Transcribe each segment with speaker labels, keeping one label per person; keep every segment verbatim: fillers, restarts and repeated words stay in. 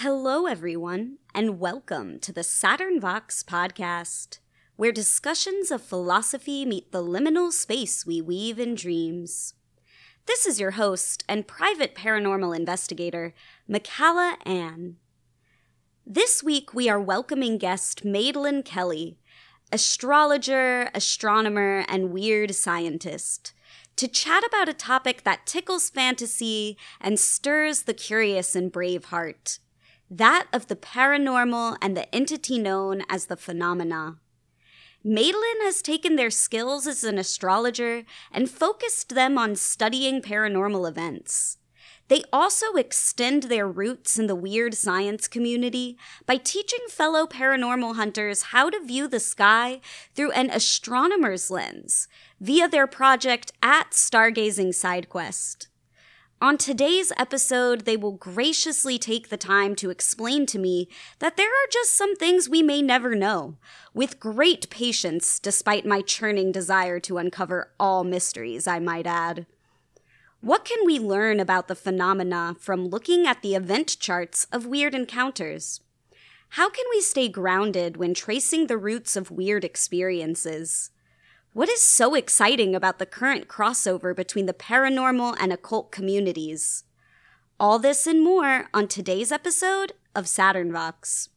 Speaker 1: Hello, everyone, and welcome to the Saturn Vox podcast, where discussions of philosophy meet the liminal space we weave in dreams. This is your host and private paranormal investigator, Michaela Ann. This week, we are welcoming guest Madeline Kelly, astrologer, astronomer, and weird scientist, to chat about a topic that tickles fantasy and stirs the curious and brave heart. That of the paranormal and the entity known as the phenomena. Madeline has taken their skills as an astrologer and focused them on studying paranormal events. They also extend their roots in the weird science community by teaching fellow paranormal hunters how to view the sky through an astronomer's lens via their project at Stargazing SideQuest. On today's episode, they will graciously take the time to explain to me that there are just some things we may never know, with great patience despite my churning desire to uncover all mysteries, I might add. What can we learn about the phenomena from looking at the event charts of weird encounters? How can we stay grounded when tracing the roots of weird experiences? What is so exciting about the current crossover between the paranormal and occult communities? All this and more on today's episode of Saturn Vox.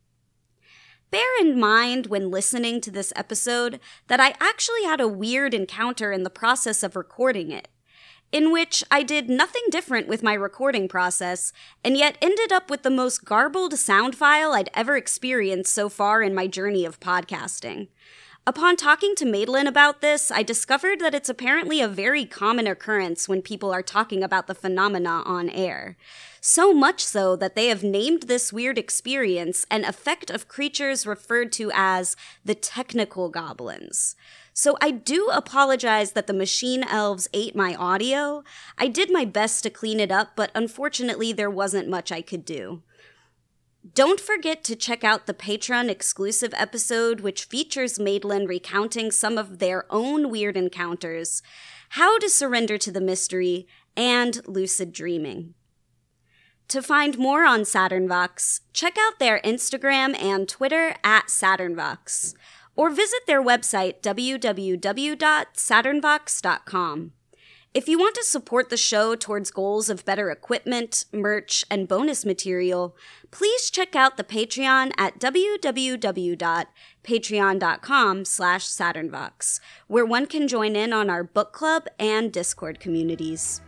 Speaker 1: Bear in mind when listening to this episode that I actually had a weird encounter in the process of recording it, in which I did nothing different with my recording process, and yet ended up with the most garbled sound file I'd ever experienced so far in my journey of podcasting. Upon talking to Madeline about this, I discovered that it's apparently a very common occurrence when people are talking about the phenomena on air. So much so that they have named this weird experience an effect of creatures referred to as the technical goblins. So I do apologize that the machine elves ate my audio. I did my best to clean it up, but unfortunately there wasn't much I could do. Don't forget to check out the Patreon exclusive episode, which features Madeline recounting some of their own weird encounters, how to surrender to the mystery, and lucid dreaming. To find more on Saturn Vox, check out their Instagram and Twitter at Saturn Vox, or visit their website w w w dot saturn vox dot com. If you want to support the show towards goals of better equipment, merch, and bonus material, please check out the Patreon at w w w dot patreon dot com slash saturn vox, where one can join in on our book club and Discord communities.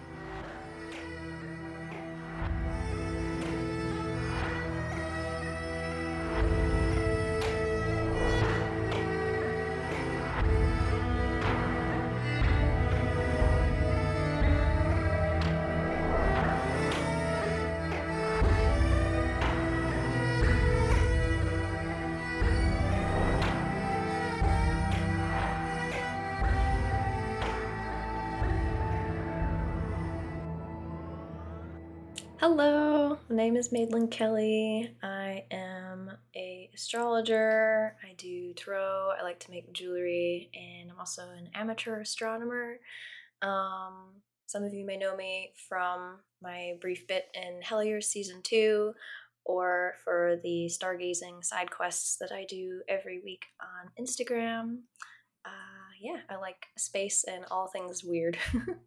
Speaker 2: Hello, my name is Madeline Kelly. I am a astrologer. I do tarot. I like to make jewelry, and I'm also an amateur astronomer. Um, some of you may know me from my brief bit in Hellier Season two, or for the Stargazing side quests that I do every week on Instagram. Uh, yeah, I like space and all things weird.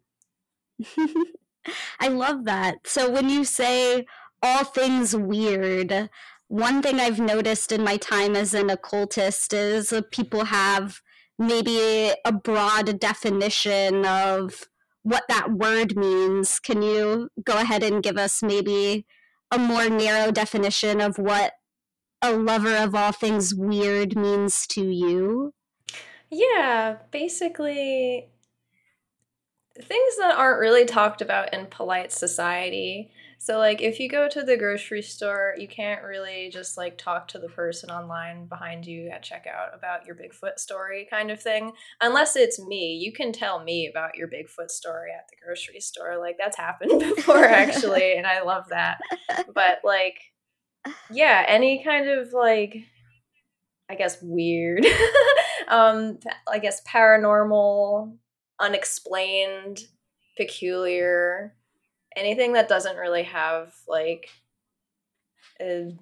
Speaker 1: I love that. So when you say all things weird, one thing I've noticed in my time as an occultist is uh, people have maybe a broad definition of what that word means. Can you go ahead and give us maybe a more narrow definition of what a lover of all things weird means to you?
Speaker 2: Yeah, basically things that aren't really talked about in polite society. So, like, if you go to the grocery store, you can't really just, like, talk to the person online behind you at checkout about your Bigfoot story kind of thing. Unless it's me. You can tell me about your Bigfoot story at the grocery store. Like, that's happened before, actually, and I love that. But, like, yeah, any kind of, like, I guess, weird, um, I guess, paranormal, unexplained, peculiar, anything that doesn't really have, like, uh,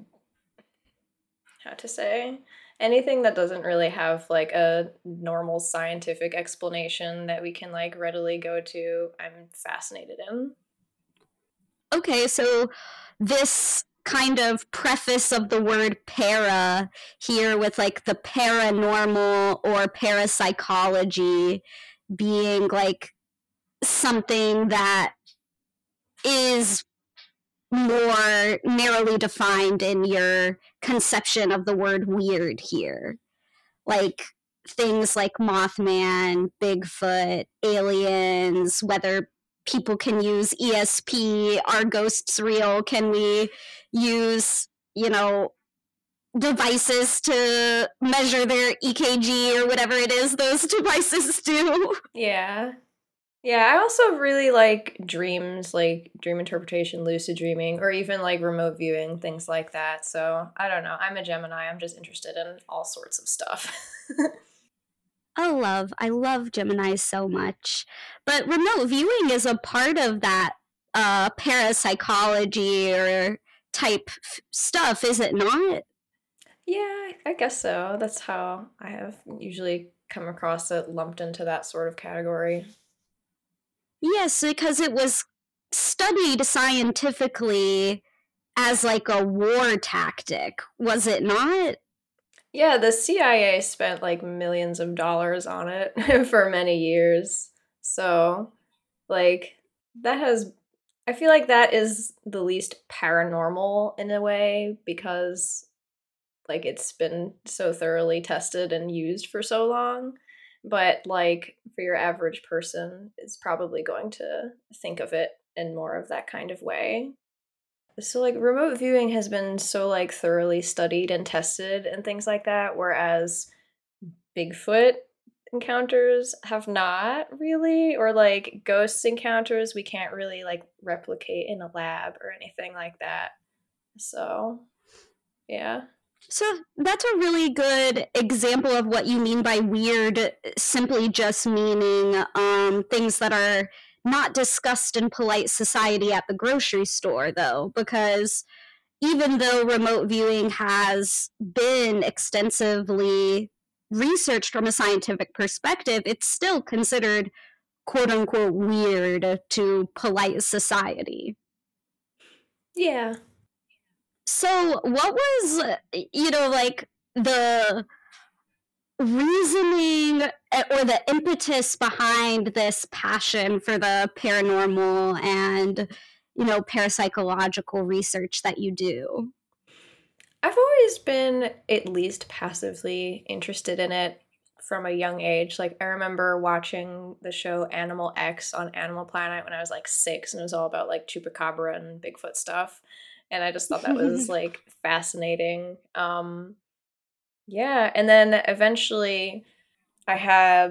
Speaker 2: how to say, anything that doesn't really have like a normal scientific explanation that we can like readily go to, I'm fascinated in.
Speaker 1: Okay, so this kind of preface of the word para here with like the paranormal or parapsychology being like something that is more narrowly defined in your conception of the word weird here. Like things like Mothman, Bigfoot, aliens, whether people can use E S P, are ghosts real, can we use, you know, devices to measure their E K G or whatever it is those devices do.
Speaker 2: Yeah. Yeah, I also really like dreams, like dream interpretation, lucid dreaming, or even like remote viewing, things like that. So I don't know. I'm a Gemini. I'm just interested in all sorts of stuff.
Speaker 1: Oh, love. I love Gemini so much. But remote viewing is a part of that uh, parapsychology or type f- stuff, is it not?
Speaker 2: Yeah, I guess so. That's how I have usually come across it, lumped into that sort of category.
Speaker 1: Yes, because it was studied scientifically as like a war tactic, was it not?
Speaker 2: Yeah, the C I A spent like millions of dollars on it for many years. So, like, that has, I feel like that is the least paranormal in a way because, like, it's been so thoroughly tested and used for so long. But, like, for your average person, is probably going to think of it in more of that kind of way. So like remote viewing has been so like thoroughly studied and tested and things like that, whereas Bigfoot encounters have not really, or like ghost encounters we can't really like replicate in a lab or anything like that. So yeah.
Speaker 1: So that's a really good example of what you mean by weird, simply just meaning um, things that are not discussed in polite society at the grocery store, though, because even though remote viewing has been extensively researched from a scientific perspective, it's still considered quote unquote weird to polite society.
Speaker 2: Yeah.
Speaker 1: So, what was, you know, like the reasoning or the impetus behind this passion for the paranormal and, you know, parapsychological research that you do?
Speaker 2: I've always been at least passively interested in it from a young age. Like I remember watching the show Animal X on Animal Planet when I was like six, and it was all about like chupacabra and Bigfoot stuff. And I just thought that was like fascinating. Um, yeah, and then eventually I had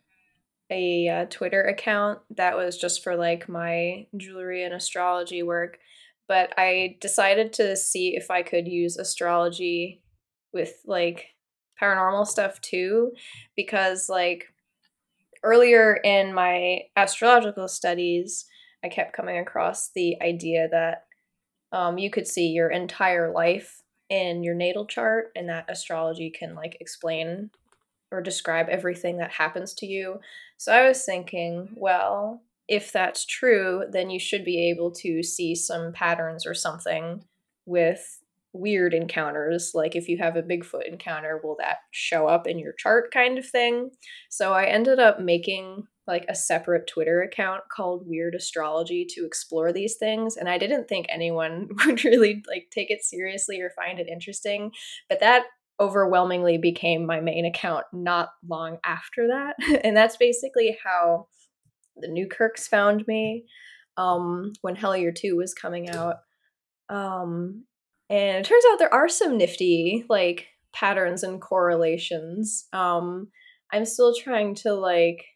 Speaker 2: a uh, Twitter account that was just for like my jewelry and astrology work. But I decided to see if I could use astrology with like paranormal stuff too, because like earlier in my astrological studies, I kept coming across the idea that um, you could see your entire life in your natal chart, and that astrology can like explain or describe everything that happens to you. So I was thinking, well, if that's true, then you should be able to see some patterns or something with weird encounters. Like if you have a Bigfoot encounter, will that show up in your chart kind of thing? So I ended up making like a separate Twitter account called Weird Astrology to explore these things, and I didn't think anyone would really like take it seriously or find it interesting, but that overwhelmingly became my main account not long after that. And that's basically how the Newkirks found me um, when Hellier two was coming out. Um, and it turns out there are some nifty like patterns and correlations. Um, I'm still trying to like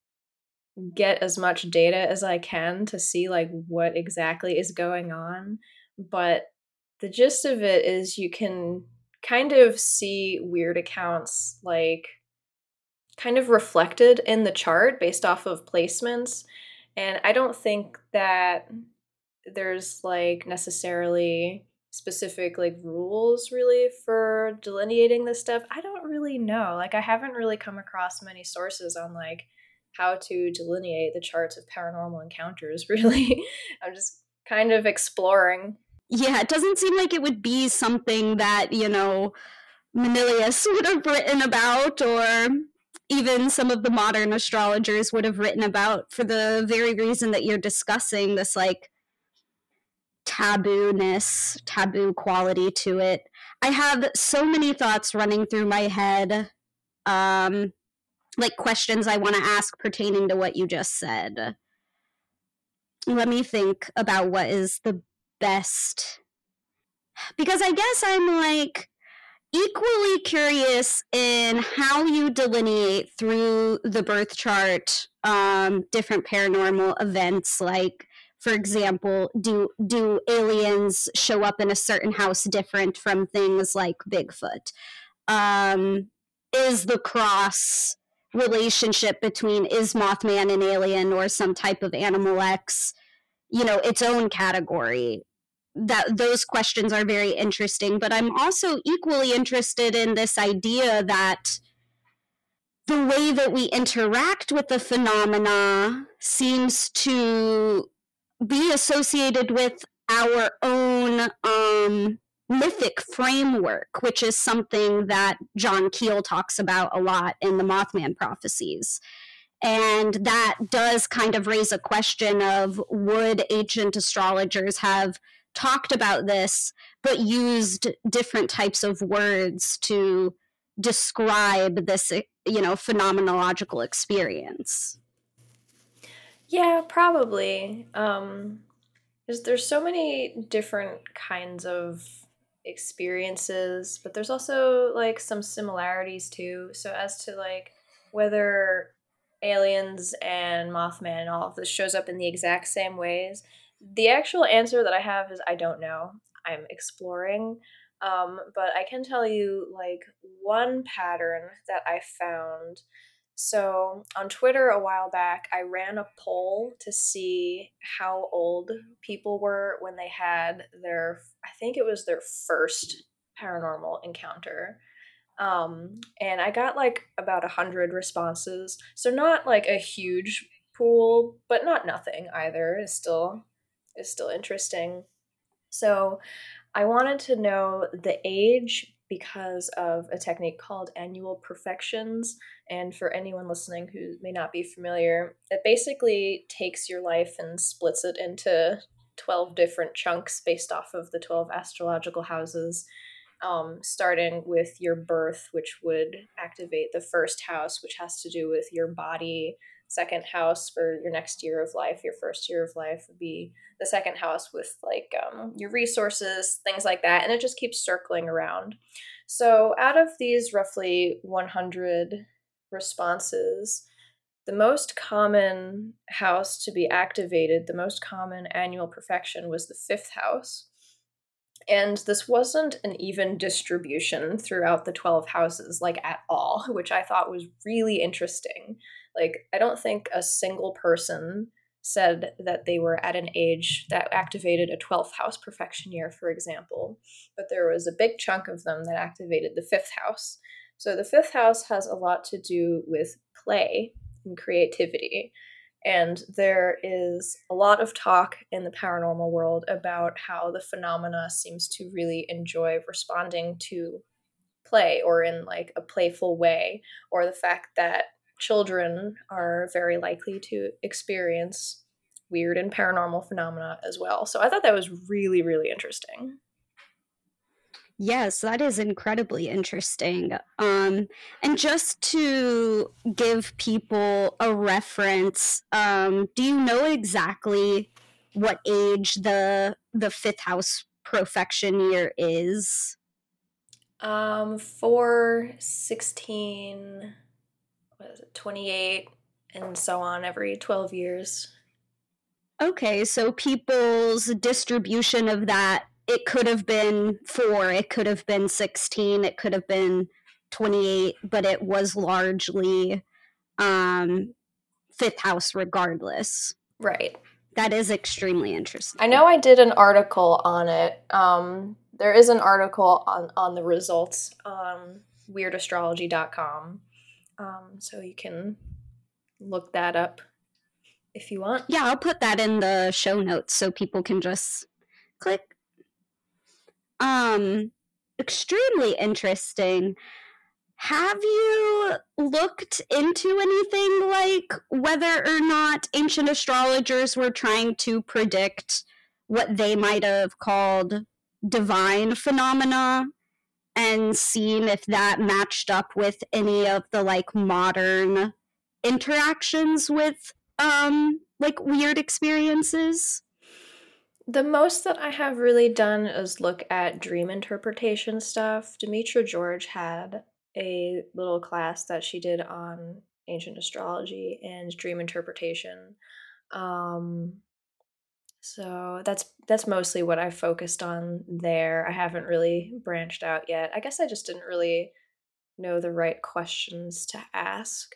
Speaker 2: get as much data as I can to see like what exactly is going on, but the gist of it is you can kind of see weird accounts like kind of reflected in the chart based off of placements. And I don't think that there's like necessarily specific like rules really for delineating this stuff. I don't really know. Like I haven't really come across many sources on like how to delineate the charts of paranormal encounters, really. I'm just kind of exploring.
Speaker 1: Yeah, it doesn't seem like it would be something that, you know, Manilius would have written about, or even some of the modern astrologers would have written about, for the very reason that you're discussing this like taboo-ness, taboo quality to it. I have so many thoughts running through my head, um, like questions I want to ask pertaining to what you just said. Let me think about what is the best, because I guess I'm like equally curious in how you delineate through the birth chart um, different paranormal events. Like, for example, do do aliens show up in a certain house different from things like Bigfoot? Um, is the cross relationship between is Mothman an alien or some type of Animal X, you know, its own category? That those questions are very interesting, but I'm also equally interested in this idea that the way that we interact with the phenomena seems to be associated with our own um, mythic framework, which is something that John Keel talks about a lot in the Mothman prophecies. And that does kind of raise a question of, would ancient astrologers have talked about this, but used different types of words to describe this, you know, phenomenological experience?
Speaker 2: Yeah, probably. Um, there's, there's so many different kinds of experiences, but there's also like some similarities too. So as to like whether aliens and Mothman and all of this shows up in the exact same ways, the actual answer that I have is I don't know. I'm exploring. Um, but I can tell you like one pattern that I found. So on Twitter a while back, I ran a poll to see how old people were when they had their, I think it was their first paranormal encounter. Um, and I got like about a hundred responses. So not like a huge pool, but not nothing either. It's still is still interesting. So I wanted to know the age because of a technique called annual perfections. And for anyone listening who may not be familiar, it basically takes your life and splits it into twelve different chunks based off of the twelve astrological houses, um, starting with your birth, which would activate the first house, which has to do with your body. Second house for your next year of life. Your first year of life would be the second house with like um, your resources, things like that. And it just keeps circling around. So out of these roughly one hundred responses, the most common house to be activated, the most common annual perfection was the fifth house. And this wasn't an even distribution throughout the twelve houses, like at all, which I thought was really interesting. Like, I don't think a single person said that they were at an age that activated a twelfth house perfection year, for example, but there was a big chunk of them that activated the fifth house. So the fifth house has a lot to do with play and creativity. And there is a lot of talk in the paranormal world about how the phenomena seems to really enjoy responding to play, or in like a playful way, or the fact that children are very likely to experience weird and paranormal phenomena as well. So I thought that was really, really interesting.
Speaker 1: Yes, that is incredibly interesting. Um, and just to give people a reference, um, do you know exactly what age the the fifth house profection year is?
Speaker 2: Um, four, sixteen, what is it, twenty-eight, and so on every twelve years.
Speaker 1: Okay, so people's distribution of that, it could have been four, it could have been sixteen, it could have been twenty-eight, but it was largely um, fifth house regardless.
Speaker 2: Right.
Speaker 1: That is extremely interesting.
Speaker 2: I know I did an article on it. Um, there is an article on, on the results on weird astrology dot com. Um, so you can look that up if you want.
Speaker 1: Yeah, I'll put that in the show notes so people can just click. Um, extremely interesting. Have you looked into anything like whether or not ancient astrologers were trying to predict what they might have called divine phenomena and seen if that matched up with any of the like modern interactions with um like weird experiences?
Speaker 2: The most that I have really done is look at dream interpretation stuff. Demetra George had a little class that she did on ancient astrology and dream interpretation. Um, so that's that's mostly what I focused on there. I haven't really branched out yet. I guess I just didn't really know the right questions to ask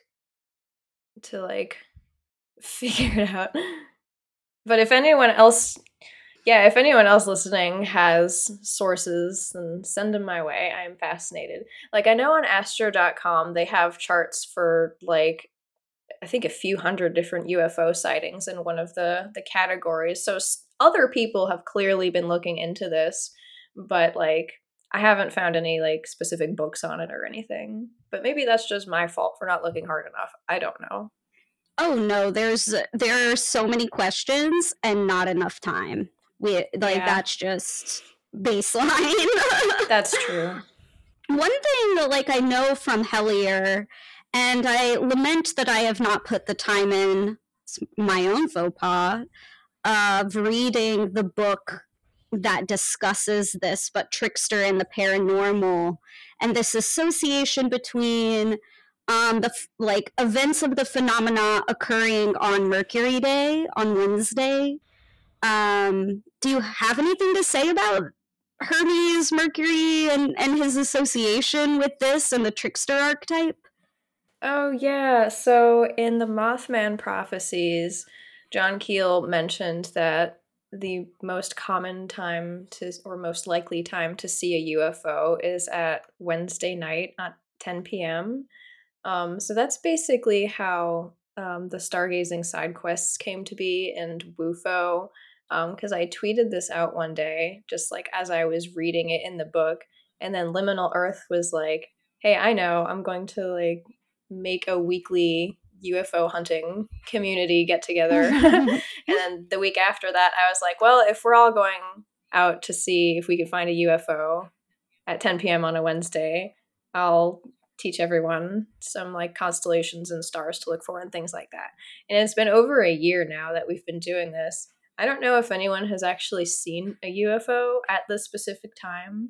Speaker 2: to like figure it out. But if anyone else Yeah, if anyone else listening has sources, then send them my way. I'm fascinated. Like, I know on astro dot com they have charts for, like, I think a few hundred different U F O sightings in one of the, the categories. So s- other people have clearly been looking into this, but, like, I haven't found any, like, specific books on it or anything. But maybe that's just my fault for not looking hard enough. I don't know.
Speaker 1: Oh no, there's there are so many questions and not enough time. We like
Speaker 2: Yeah.
Speaker 1: that's just baseline.
Speaker 2: That's true.
Speaker 1: One thing that like I know from Hellier, and I lament that I have not put the time in, it's my own faux pas, of reading the book that discusses this, but Trickster and the Paranormal, and this association between um, the like events of the phenomena occurring on Mercury Day on Wednesday. Um, do you have anything to say about Hermes, Mercury, and, and his association with this and the trickster archetype?
Speaker 2: Oh, yeah. So in the Mothman prophecies, John Keel mentioned that the most common time to, or most likely time to see a U F O is at Wednesday night at ten p.m. Um, so that's basically how um, the stargazing side quests came to be and W U F O. Because um, I tweeted this out one day, just like as I was reading it in the book, and then Liminal Earth was like, "Hey, I know, I'm going to like make a weekly U F O hunting community get together." And then the week after that, I was like, "Well, if we're all going out to see if we can find a U F O at ten p.m. on a Wednesday, I'll teach everyone some like constellations and stars to look for and things like that." And it's been over a year now that we've been doing this. I don't know if anyone has actually seen a U F O at this specific time.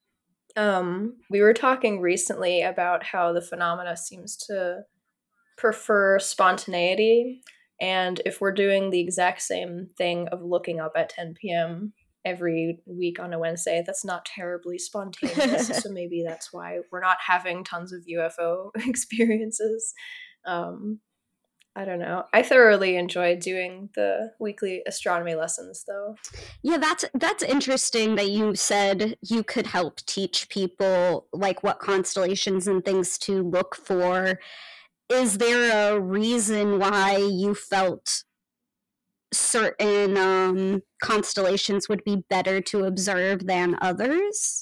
Speaker 2: Um, we were talking recently about how the phenomena seems to prefer spontaneity, and if we're doing the exact same thing of looking up at ten p.m. every week on a Wednesday, that's not terribly spontaneous. So maybe that's why we're not having tons of U F O experiences. Um, I don't know. I thoroughly enjoy doing the weekly astronomy lessons, though.
Speaker 1: Yeah, that's that's interesting that you said you could help teach people like what constellations and things to look for. Is there a reason why you felt certain um, constellations would be better to observe than others?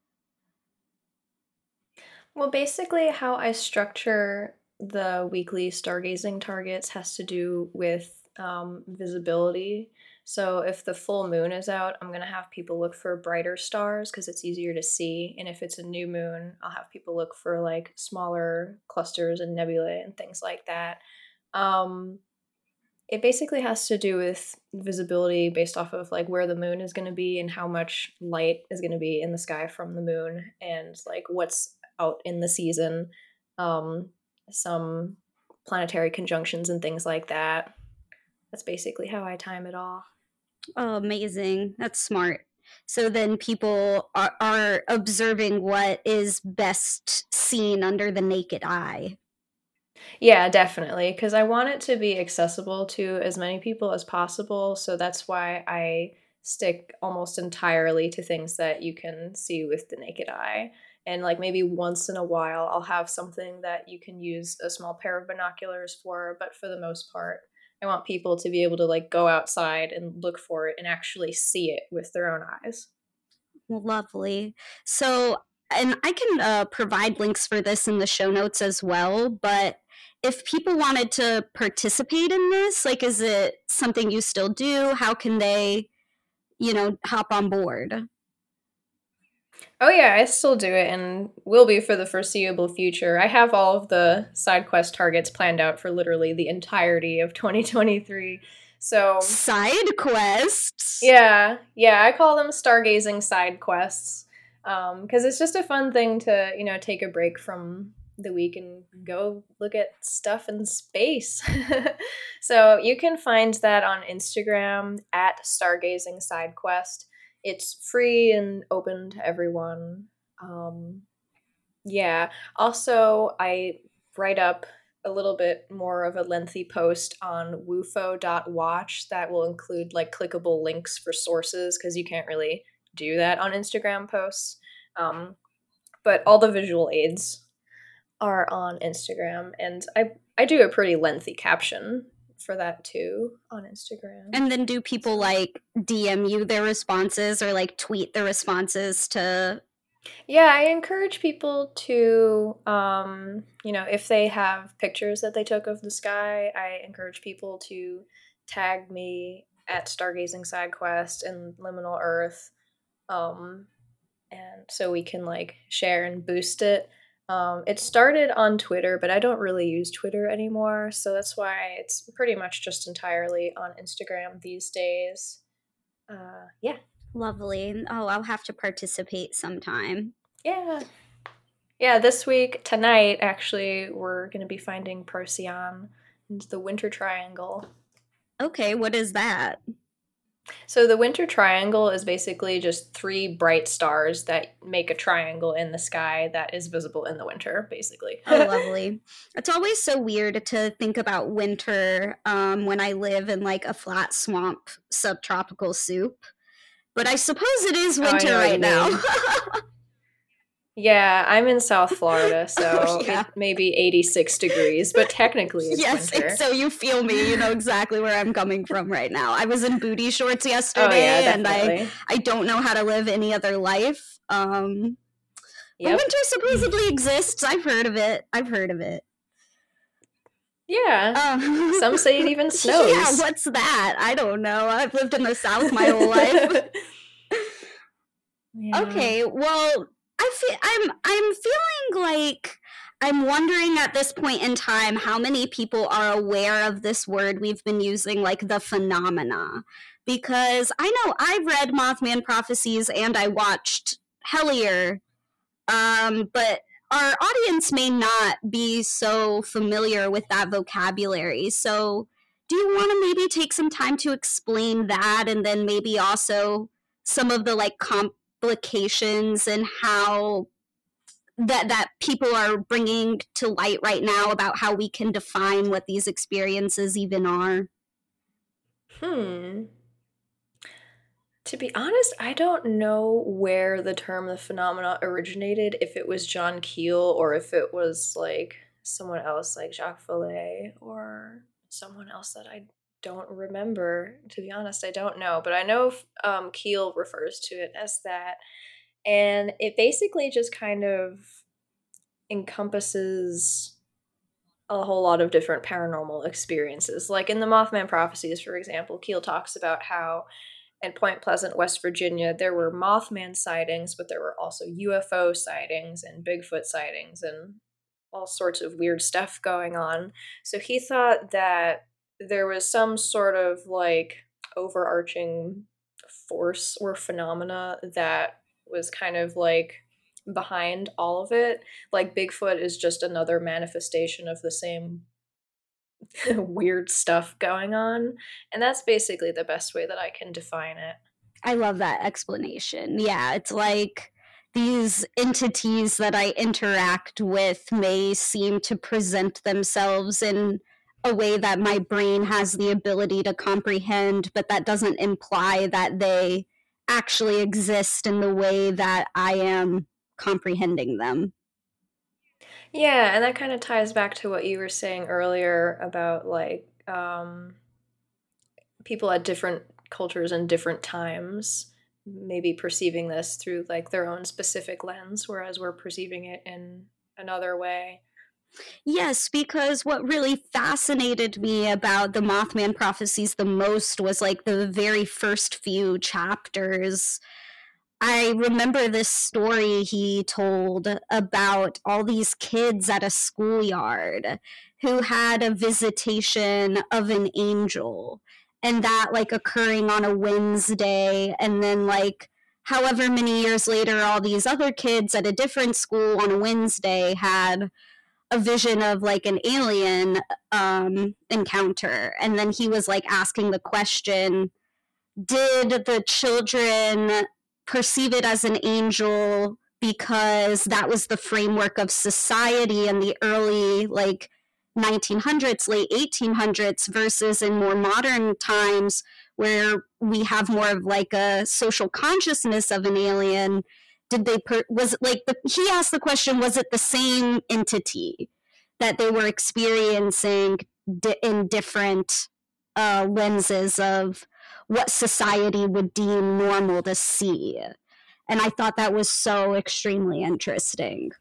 Speaker 2: Well, basically, how I structure the weekly stargazing targets has to do with um, visibility. So, if the full moon is out, I'm going to have people look for brighter stars because it's easier to see. And if it's a new moon, I'll have people look for like smaller clusters and nebulae and things like that. Um, it basically has to do with visibility based off of like where the moon is going to be and how much light is going to be in the sky from the moon and like what's out in the season, um, some planetary conjunctions and things like that. That's basically how I time it all.
Speaker 1: Oh, amazing. That's smart. So then people are, are observing what is best seen under the naked eye.
Speaker 2: Yeah, definitely, because I want it to be accessible to as many people as possible. So that's why I stick almost entirely to things that you can see with the naked eye. And like maybe once in a while, I'll have something that you can use a small pair of binoculars for. But for the most part, I want people to be able to like go outside and look for it and actually see it with their own eyes.
Speaker 1: Lovely. So, and I can uh, provide links for this in the show notes as well, but if people wanted to participate in this, like, is it something you still do? How can they, you know, hop on board?
Speaker 2: Oh yeah, I still do it and will be for the foreseeable future. I have all of the side quest targets planned out for literally the entirety of twenty twenty-three. So
Speaker 1: side quests?
Speaker 2: Yeah, yeah, I call them stargazing side quests. Um, because it's just a fun thing to, you know, take a break from the week and go look at stuff in space. So you can find that on Instagram at stargazing side quest. It's free and open to everyone. Um, yeah. Also, I write up a little bit more of a lengthy post on woofo dot watch that will include like clickable links for sources because you can't really do that on Instagram posts. Um, but all the visual aids are on Instagram, and I I do a pretty lengthy caption for that too on Instagram.
Speaker 1: And then do people like D M you their responses or like tweet their responses to?
Speaker 2: Yeah, I encourage people to, um, you know, if they have pictures that they took of the sky, I encourage people to tag me at Stargazing Side Quest and Liminal Earth, um, and so we can like share and boost it. Um, it started on Twitter, but I don't really use Twitter anymore, so that's why it's pretty much just entirely on Instagram these days. Uh, yeah.
Speaker 1: Lovely. Oh, I'll have to participate sometime.
Speaker 2: Yeah. Yeah, this week, tonight, actually, we're going to be finding Procyon and the Winter Triangle.
Speaker 1: Okay, what is that?
Speaker 2: So the Winter Triangle is basically just three bright stars that make a triangle in the sky that is visible in the winter, basically.
Speaker 1: Oh, lovely. It's always so weird to think about winter um, when I live in like a flat swamp subtropical soup. But I suppose it is winter oh, right now.
Speaker 2: Yeah, I'm in South Florida, so oh, yeah. It may be eighty-six degrees, but technically it's
Speaker 1: yes,
Speaker 2: winter.
Speaker 1: Yes, so you feel me. You know exactly where I'm coming from right now. I was in booty shorts yesterday, oh, yeah, and I, I don't know how to live any other life. Um, yep. But winter supposedly exists. I've heard of it. I've heard of it.
Speaker 2: Yeah. Um, Some say it even snows.
Speaker 1: Yeah, what's that? I don't know. I've lived in the South my whole life. Yeah. Okay, well, I feel I'm I'm feeling like I'm wondering at this point in time how many people are aware of this word we've been using, like the phenomena. Because I know I've read Mothman Prophecies and I watched Hellier, um, but our audience may not be so familiar with that vocabulary. So do you want to maybe take some time to explain that, and then maybe also some of the like complications and how that that people are bringing to light right now about how we can define what these experiences even are?
Speaker 2: Hmm. To be honest, I don't know where the term the phenomena originated, if it was John Keel or if it was like someone else like Jacques Vallée or someone else that I don't remember. To be honest, I don't know, but I know um, Keel refers to it as that. And it basically just kind of encompasses a whole lot of different paranormal experiences. Like in the Mothman Prophecies, for example, Keel talks about how at Point Pleasant, West Virginia, there were Mothman sightings, but there were also U F O sightings and Bigfoot sightings and all sorts of weird stuff going on. So he thought that there was some sort of like overarching force or phenomena that was kind of like behind all of it. Like Bigfoot is just another manifestation of the same weird stuff going on, and that's basically the best way that I can define it.
Speaker 1: I love that explanation. Yeah, it's like these entities that I interact with may seem to present themselves in a way that my brain has the ability to comprehend, but that doesn't imply that they actually exist in the way that I am comprehending them.
Speaker 2: Yeah, and that kind of ties back to what you were saying earlier about like um, people at different cultures and different times maybe perceiving this through like their own specific lens, whereas we're perceiving it in another way.
Speaker 1: Yes, because what really fascinated me about the Mothman prophecies the most was like the very first few chapters. I remember this story he told about all these kids at a schoolyard who had a visitation of an angel, and that like occurring on a Wednesday, and then like however many years later all these other kids at a different school on a Wednesday had a vision of like an alien um, encounter. And then he was like asking the question, did the children perceive it as an angel because that was the framework of society in the early like nineteen hundreds, late eighteen hundreds, versus in more modern times where we have more of like a social consciousness of an alien? Did they per- was it like the, he asked the question, was it the same entity that they were experiencing di- in different uh, lenses of what society would deem normal to see? And I thought that was so extremely interesting.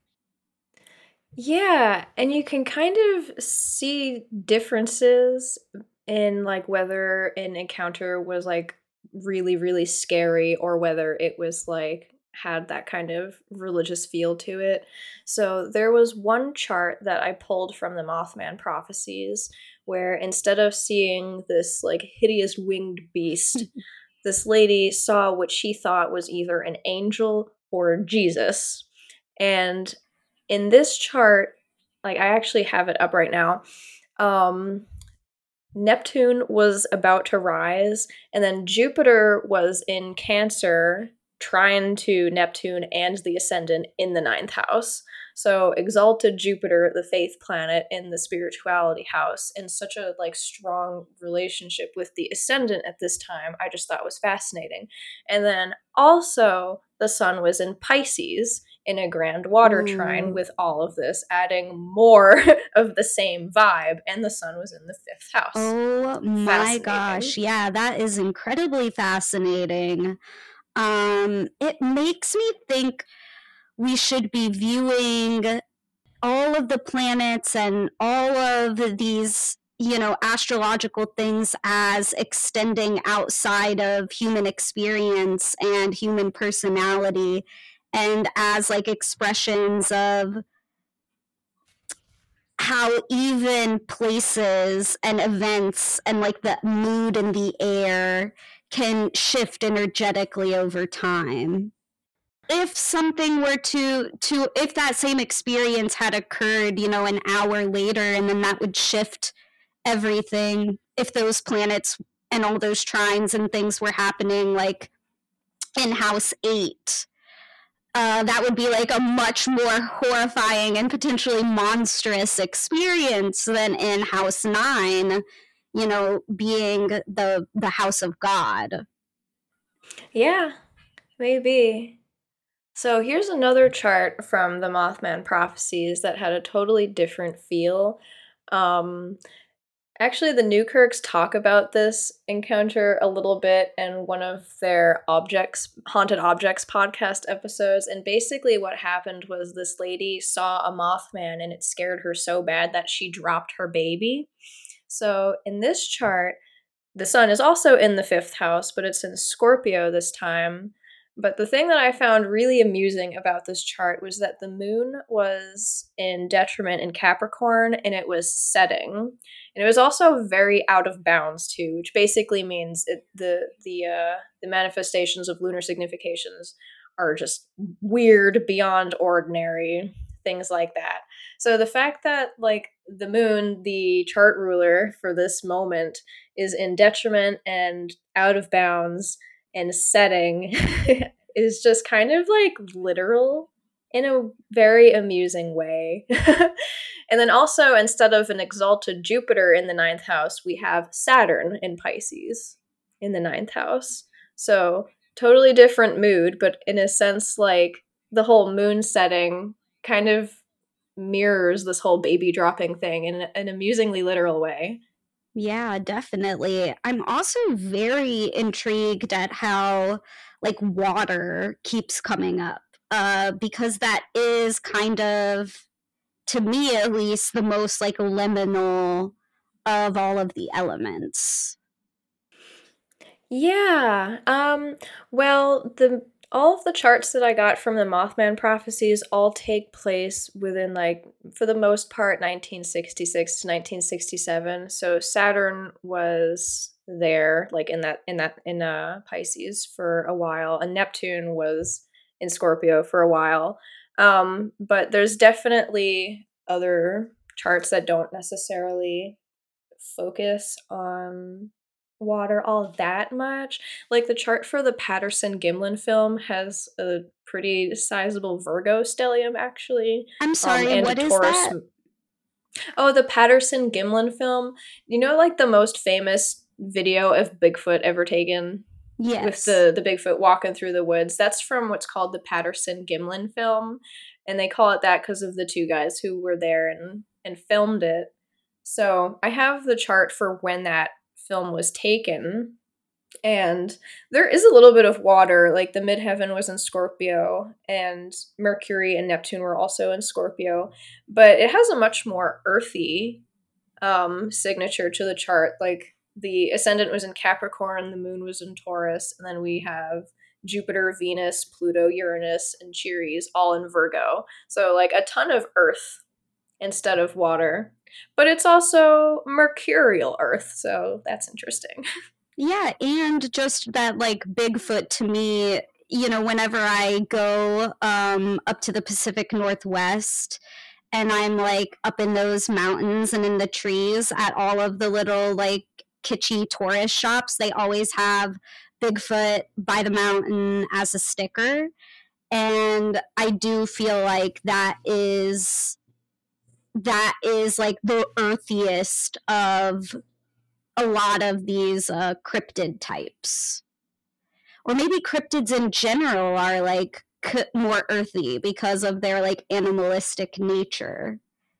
Speaker 2: Yeah, and you can kind of see differences in like whether an encounter was like really, really scary or whether it was like had that kind of religious feel to it. So there was one chart that I pulled from the Mothman prophecies where instead of seeing this like hideous winged beast, this lady saw what she thought was either an angel or Jesus. And in this chart, like I actually have it up right now. Um Neptune was about to rise, and then Jupiter was in Cancer, trying to Neptune and the Ascendant in the ninth house. So exalted Jupiter, the faith planet, in the spirituality house, in such a like strong relationship with the Ascendant at this time, I just thought was fascinating. And then also the Sun was in Pisces in a grand water trine
Speaker 1: Ooh.
Speaker 2: with all of this, adding more of the same vibe, and the Sun was in the fifth house.
Speaker 1: Oh my gosh. Yeah, that is incredibly fascinating. Um, it makes me think we should be viewing all of the planets and all of these, you know, astrological things as extending outside of human experience and human personality, and as like expressions of how even places and events and like the mood in the air can shift energetically over time. If something were to to if that same experience had occurred, you know, an hour later, and then that would shift everything, if those planets and all those trines and things were happening like in house eight, uh, that would be like a much more horrifying and potentially monstrous experience than in house nine, you know, being the the house of God.
Speaker 2: Yeah, maybe. So here's another chart from the Mothman prophecies that had a totally different feel. Um, actually, the Newkirks talk about this encounter a little bit in one of their objects, haunted objects podcast episodes. And basically, what happened was this lady saw a Mothman, and it scared her so bad that she dropped her baby. So in this chart, the Sun is also in the fifth house, but it's in Scorpio this time. But the thing that I found really amusing about this chart was that the moon was in detriment in Capricorn, and it was setting. And it was also very out of bounds too, which basically means it, the the uh, the manifestations of lunar significations are just weird, beyond ordinary, things like that. So the fact that like the moon, the chart ruler for this moment, is in detriment and out of bounds and setting is just kind of like literal in a very amusing way. And then also, instead of an exalted Jupiter in the ninth house, we have Saturn in Pisces in the ninth house. So totally different mood, but in a sense, like the whole moon setting kind of mirrors this whole baby dropping thing in an amusingly literal way.
Speaker 1: Yeah, definitely. I'm also very intrigued at how like water keeps coming up, uh, because that is kind of, to me at least, the most like liminal of all of the elements.
Speaker 2: Yeah. Um, well, the all of the charts that I got from the Mothman prophecies all take place within, like, for the most part, nineteen sixty-six to nineteen sixty-seven. So Saturn was there, like in that in that in uh Pisces for a while, and Neptune was in Scorpio for a while. Um, but there's definitely other charts that don't necessarily focus on water all that much. Like the chart for the Patterson Gimlin film has a pretty sizable Virgo stellium, actually.
Speaker 1: I'm
Speaker 2: Um,
Speaker 1: sorry,
Speaker 2: and a
Speaker 1: what is
Speaker 2: Taurus.
Speaker 1: that?
Speaker 2: Oh, the Patterson Gimlin film. You know, like the most famous video of Bigfoot ever taken?
Speaker 1: Yes.
Speaker 2: With the, the Bigfoot walking through the woods. That's from what's called the Patterson Gimlin film. And they call it that because of the two guys who were there and, and filmed it. So I have the chart for when that film was taken, and there is a little bit of water. Like the midheaven was in Scorpio, and Mercury and Neptune were also in Scorpio, but it has a much more earthy um, signature to the chart. Like the ascendant was in Capricorn, the moon was in Taurus, and then we have Jupiter, Venus, Pluto, Uranus, and Ceres all in Virgo. So like a ton of earth instead of water. But it's also mercurial earth, so that's interesting.
Speaker 1: Yeah, and just that like Bigfoot to me, you know, whenever I go um, up to the Pacific Northwest and I'm like up in those mountains and in the trees at all of the little like kitschy tourist shops, they always have Bigfoot by the mountain as a sticker. And I do feel like that is that is like the earthiest of a lot of these uh, cryptid types. Or maybe cryptids in general are like c- more earthy because of their like animalistic nature.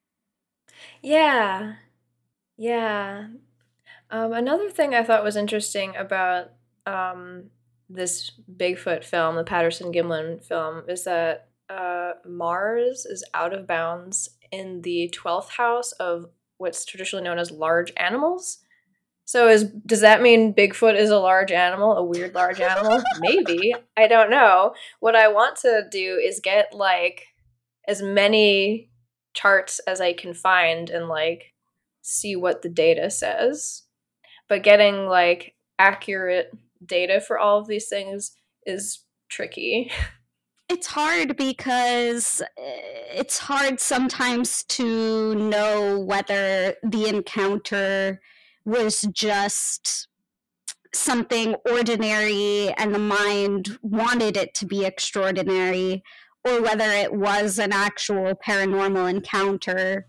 Speaker 2: Yeah. Yeah. Um, another thing I thought was interesting about um, this Bigfoot film, the Patterson Gimlin film, is that uh, Mars is out of bounds in the twelfth house of what's traditionally known as large animals. So is does that mean Bigfoot is a large animal, a weird large animal? Maybe. I don't know. What I want to do is get like as many charts as I can find and like see what the data says. But getting like accurate data for all of these things is tricky.
Speaker 1: It's hard because it's hard sometimes to know whether the encounter was just something ordinary and the mind wanted it to be extraordinary, or whether it was an actual paranormal encounter.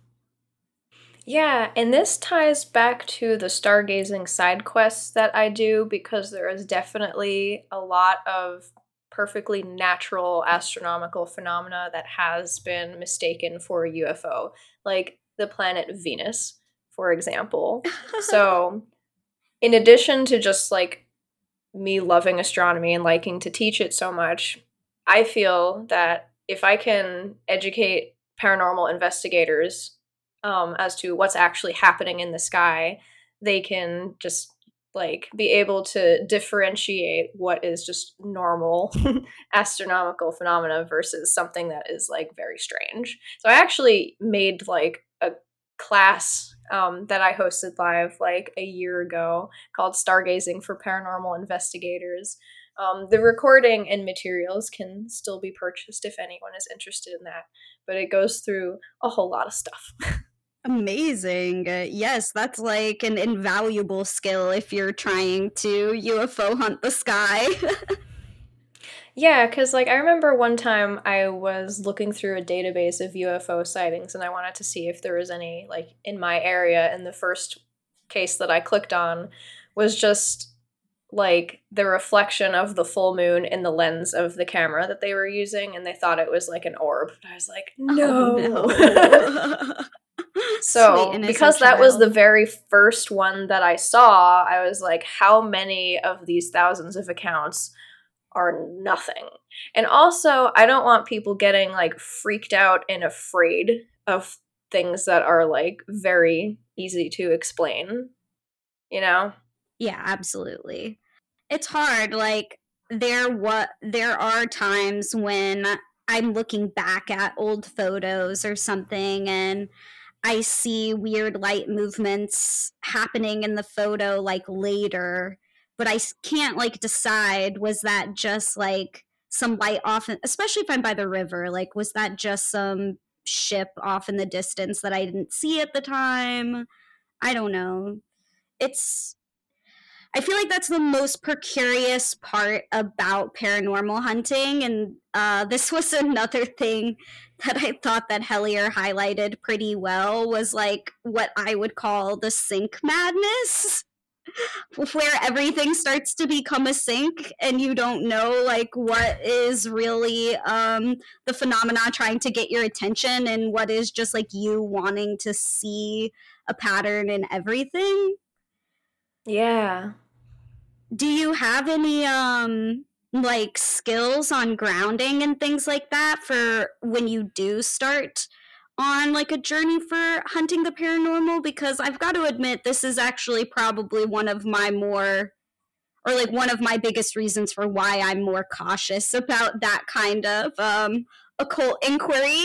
Speaker 2: Yeah, and this ties back to the stargazing side quests that I do, because there is definitely a lot of perfectly natural astronomical phenomena that has been mistaken for a U F O, like the planet Venus, for example. So, in addition to just like me loving astronomy and liking to teach it so much, I feel that if I can educate paranormal investigators um, as to what's actually happening in the sky, they can just like be able to differentiate what is just normal astronomical phenomena versus something that is like very strange. So I actually made like a class um, that I hosted live like a year ago called Stargazing for Paranormal Investigators. Um, the recording and materials can still be purchased if anyone is interested in that, but it goes through a whole lot of stuff.
Speaker 1: Amazing. Uh, yes, that's like an invaluable skill if you're trying to U F O hunt the sky.
Speaker 2: Yeah, because like I remember one time I was looking through a database of U F O sightings and I wanted to see if there was any like in my area, and the first case that I clicked on was just like the reflection of the full moon in the lens of the camera that they were using, and they thought it was like an orb. I was like, no.
Speaker 1: Oh, no.
Speaker 2: So,
Speaker 1: Sweet
Speaker 2: because
Speaker 1: innocent
Speaker 2: that was the
Speaker 1: child.
Speaker 2: very first one that I saw, I was like, how many of these thousands of accounts are nothing? And also, I don't want people getting like freaked out and afraid of things that are like very easy to explain, you know?
Speaker 1: Yeah, absolutely. It's hard. Like there what there are times when I'm looking back at old photos or something and I see weird light movements happening in the photo like later, but I s- can't like decide was that just like some light off in, especially if I'm by the river, like was that just some ship off in the distance that I didn't see at the time? I don't know. It's I feel like that's the most precarious part about paranormal hunting. And uh, this was another thing that I thought that Hellier highlighted pretty well was like what I would call the sink madness, where everything starts to become a sink and you don't know like what is really um, the phenomena trying to get your attention and what is just like you wanting to see a pattern in everything.
Speaker 2: Yeah.
Speaker 1: Do you have any um like skills on grounding and things like that for when you do start on like a journey for hunting the paranormal? Because I've got to admit this is actually probably one of my more or like one of my biggest reasons for why I'm more cautious about that kind of um occult inquiry.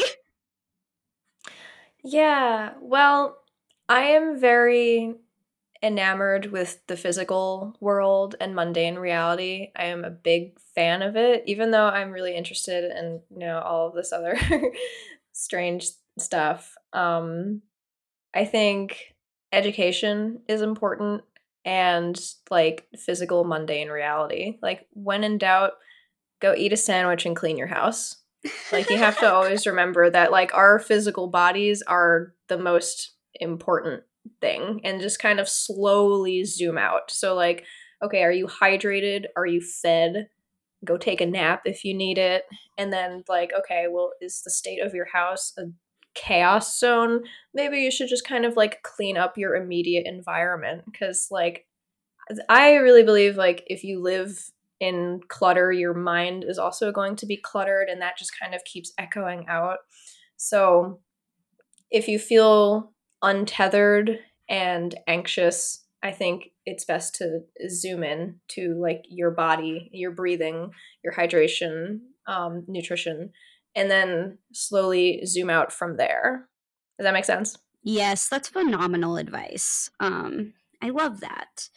Speaker 2: Yeah. Well, I am very enamored with the physical world and mundane reality. I am a big fan of it, even though I'm really interested in, you know, all of this other strange stuff. Um, I think education is important, and like physical mundane reality. Like when in doubt, go eat a sandwich and clean your house. Like you have to always remember that like our physical bodies are the most important thing, and just kind of slowly zoom out. So like, okay, are you hydrated? Are you fed? Go take a nap if you need it. And then like, okay, well, is the state of your house a chaos zone? Maybe you should just kind of like clean up your immediate environment, because like I really believe like if you live in clutter, your mind is also going to be cluttered, and that just kind of keeps echoing out. So if you feel untethered and anxious, I think it's best to zoom in to like your body, your breathing, your hydration, um, nutrition, and then slowly zoom out from there. Does that make sense?
Speaker 1: Yes, that's phenomenal advice. Um I love that.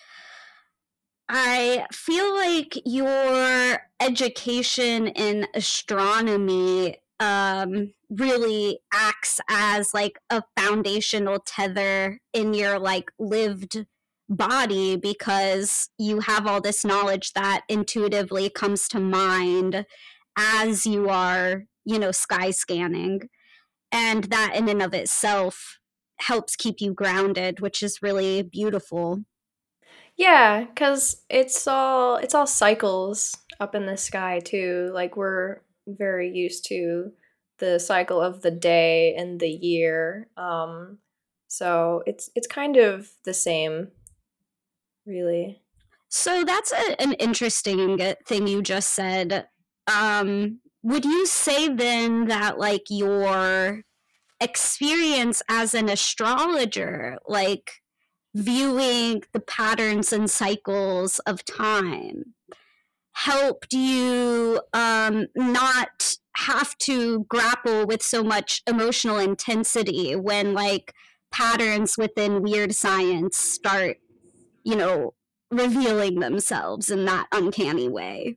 Speaker 1: I feel like your education in astronomy um, really acts as like a foundational tether in your like lived body because you have all this knowledge that intuitively comes to mind as you are, you know, sky scanning. And that in and of itself helps keep you grounded, which is really beautiful.
Speaker 2: Yeah, cuz it's all it's all cycles up in the sky too. Like we're very used to the cycle of the day and the year. Um so it's it's kind of the same, really.
Speaker 1: So that's a, an interesting thing you just said. Um, would you say then that like your experience as an astrologer, like viewing the patterns and cycles of time, helped you um, not have to grapple with so much emotional intensity when like patterns within weird science start you know, revealing themselves in that uncanny way.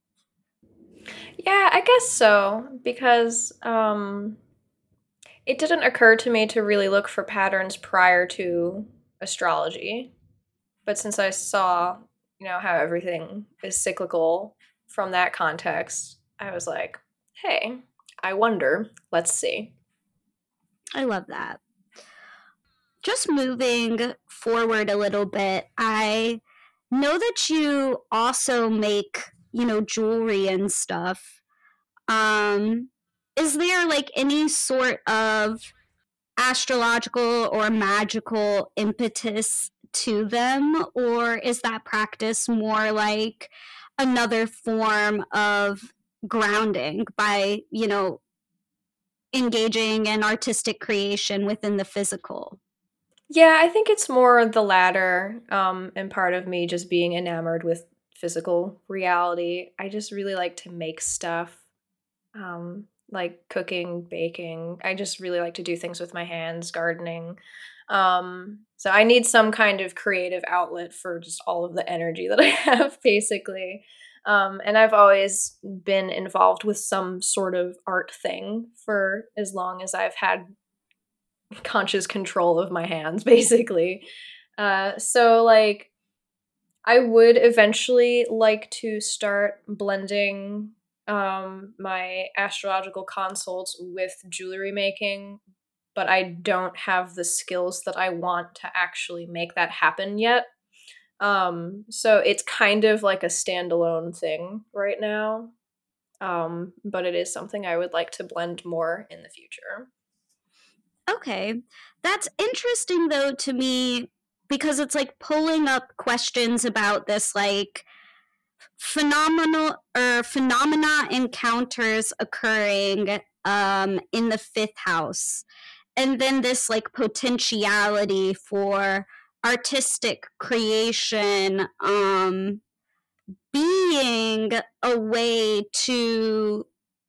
Speaker 2: Yeah, I guess so, because um it didn't occur to me to really look for patterns prior to astrology. But since I saw, you know, how everything is cyclical from that context, I was like, hey, I wonder, let's see.
Speaker 1: I love that. Just moving forward a little bit, I know that you also make, you know, jewelry and stuff. Um, is there like any sort of astrological or magical impetus to them, or is that practice more like another form of grounding by, you know, engaging in artistic creation within the physical?
Speaker 2: Yeah, I think it's more the latter, um, and part of me just being enamored with physical reality. I just really like to make stuff, um, like cooking, baking. I just really like to do things with my hands, gardening. Um, so I need some kind of creative outlet for just all of the energy that I have, basically. Um, and I've always been involved with some sort of art thing for as long as I've had conscious control of my hands, basically. Uh, so, like, I would eventually like to start blending um, my astrological consults with jewelry making, but I don't have the skills that I want to actually make that happen yet. Um, so it's kind of like a standalone thing right now. Um, but it is something I would like to blend more in the future.
Speaker 1: Okay. That's interesting though to me because it's like pulling up questions about this like phenomenal or phenomena encounters occurring um in the fifth house. And then this like potentiality for artistic creation um being a way to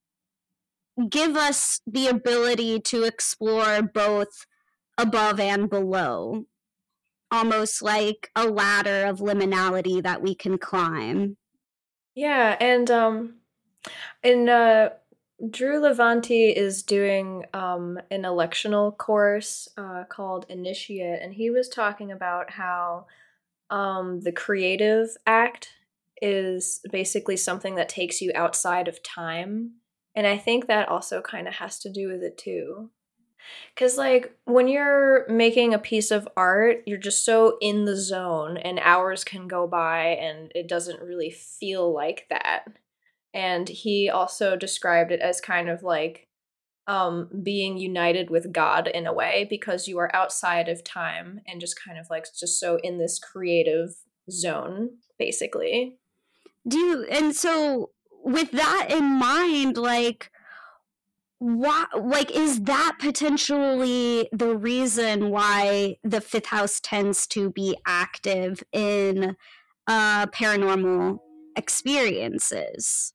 Speaker 1: give us the ability to explore both above and below, almost like a ladder of liminality that we can climb.
Speaker 2: Yeah, and um in uh Drew Levanti is doing um an electional course uh called Initiate, and he was talking about how um the creative act is basically something that takes you outside of time. And I think that also kind of has to do with it too. Cause like when you're making a piece of art, you're just so in the zone and hours can go by and it doesn't really feel like that. And he also described it as kind of like um being united with God in a way because you are outside of time and just kind of like just so in this creative zone, basically.
Speaker 1: Do you, and so with that in mind, like, why, like, is that potentially the reason why the fifth house tends to be active in uh, paranormal experiences?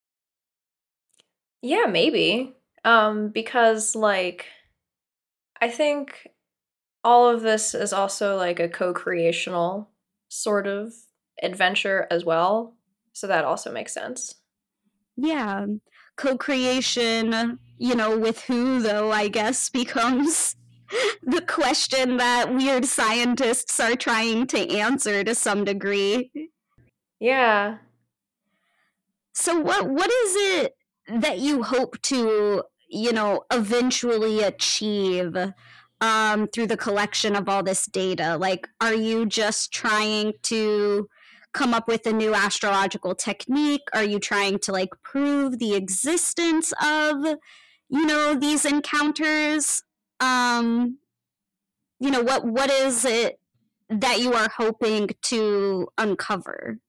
Speaker 2: Yeah, maybe. Um because like I think all of this is also like a co-creational sort of adventure as well. So that also makes sense.
Speaker 1: Yeah, co-creation, you know, with who though, I guess becomes the question that weird scientists are trying to answer to some degree.
Speaker 2: Yeah.
Speaker 1: So what what is it that you hope to, you know, eventually achieve um through the collection of all this data? Like, are you just trying to come up with a new astrological technique? Are you trying to like prove the existence of, you know, these encounters? Um, you know, what what is it that you are hoping to uncover?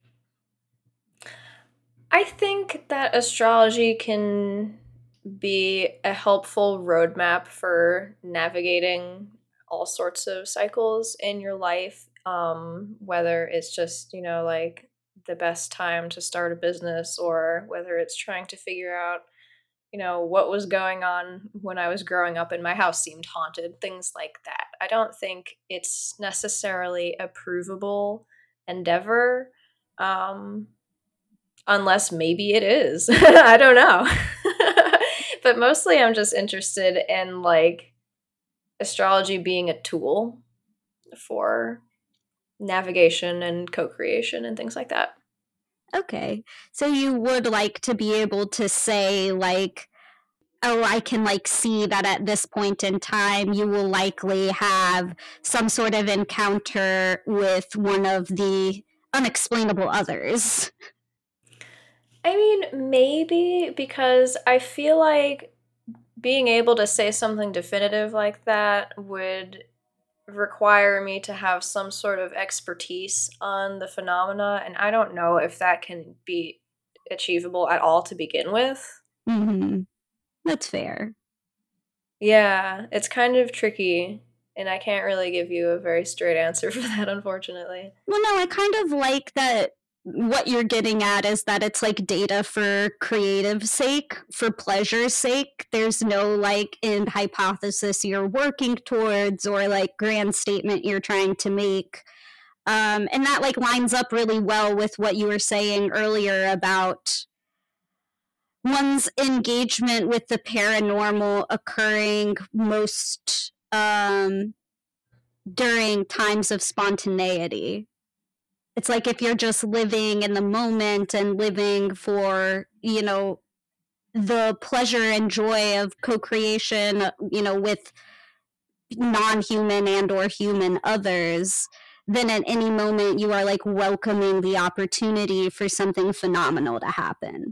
Speaker 2: I think that astrology can be a helpful roadmap for navigating all sorts of cycles in your life. Um, whether it's just, you know, like the best time to start a business or whether it's trying to figure out, you know, what was going on when I was growing up and my house seemed haunted, things like that. I don't think it's necessarily a provable endeavor. Um, Unless maybe it is. I don't know. But mostly I'm just interested in like astrology being a tool for navigation and co-creation and things like that.
Speaker 1: Okay. So you would like to be able to say, like, oh, I can, like, see that at this point in time, you will likely have some sort of encounter with one of the unexplainable others.
Speaker 2: I mean, maybe, because I feel like being able to say something definitive like that would require me to have some sort of expertise on the phenomena, and I don't know if that can be achievable at all to begin with.
Speaker 1: Mm-hmm. That's fair.
Speaker 2: Yeah, it's kind of tricky, and I can't really give you a very straight answer for that, unfortunately.
Speaker 1: Well, no, I kind of like that what you're getting at is that it's like data for creative sake, for pleasure's sake. There's no like end hypothesis you're working towards or like grand statement you're trying to make. Um, and that like lines up really well with what you were saying earlier about one's engagement with the paranormal occurring most um, during times of spontaneity. It's like if you're just living in the moment and living for, you know, the pleasure and joy of co-creation, you know, with non-human and or human others, then at any moment you are like welcoming the opportunity for something phenomenal to happen.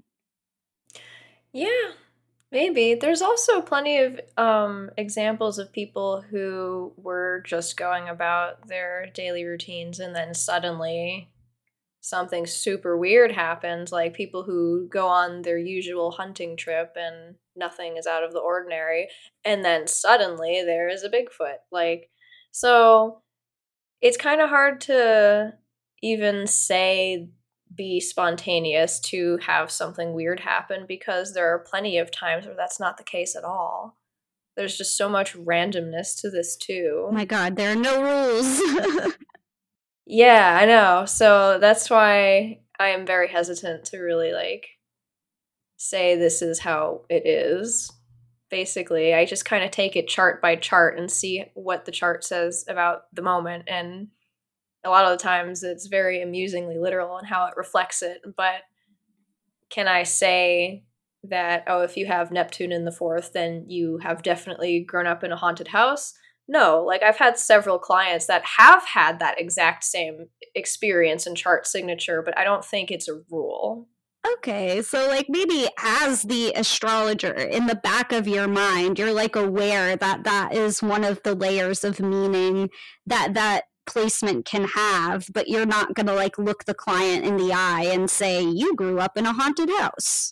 Speaker 2: Yeah, maybe. There's also plenty of um, examples of people who were just going about their daily routines and then suddenly something super weird happens, like people who go on their usual hunting trip and nothing is out of the ordinary, and then suddenly there is a Bigfoot. Like, so it's kind of hard to even say be spontaneous to have something weird happen, because there are plenty of times where that's not the case at all. There's just so much randomness to this too.
Speaker 1: Oh my God, there are no rules.
Speaker 2: Yeah, I know. So that's why I am very hesitant to really like say this is how it is. Basically, I just kind of take it chart by chart and see what the chart says about the moment, and a lot of the times it's very amusingly literal in how it reflects it. But can I say that, oh, if you have Neptune in the fourth, then you have definitely grown up in a haunted house? No, like I've had several clients that have had that exact same experience and chart signature, but I don't think it's a rule.
Speaker 1: Okay, so like maybe as the astrologer in the back of your mind, you're like aware that that is one of the layers of meaning that that placement can have, but you're not going to like look the client in the eye and say, you grew up in a haunted house.